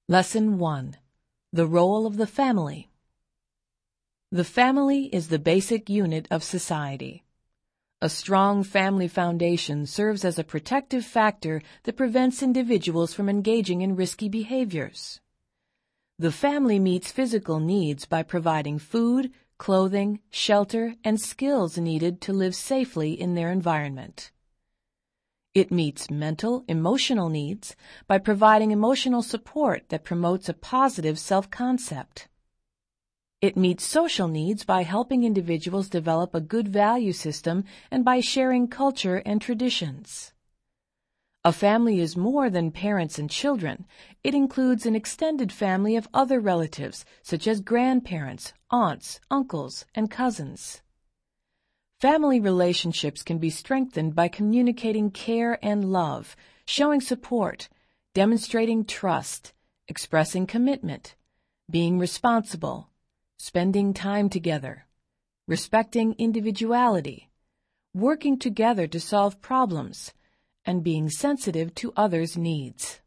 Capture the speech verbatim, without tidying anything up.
Lesson one. The Role of the Family. The family is the basic unit of society. A strong family foundation serves as a protective factor that prevents individuals from engaging in risky behaviors. The family meets physical needs by providing food, clothing, shelter, and skills needed to live safely in their environment. It meets mental, emotional needs by providing emotional support that promotes a positive self-concept. It meets social needs by helping individuals develop a good value system and by sharing culture and traditions. A family is more than parents and children. It includes an extended family of other relatives, such as grandparents, aunts, uncles, and cousins. Family relationships can be strengthened by communicating care and love, showing support, demonstrating trust, expressing commitment, being responsible, spending time together, respecting individuality, working together to solve problems, and being sensitive to others' needs.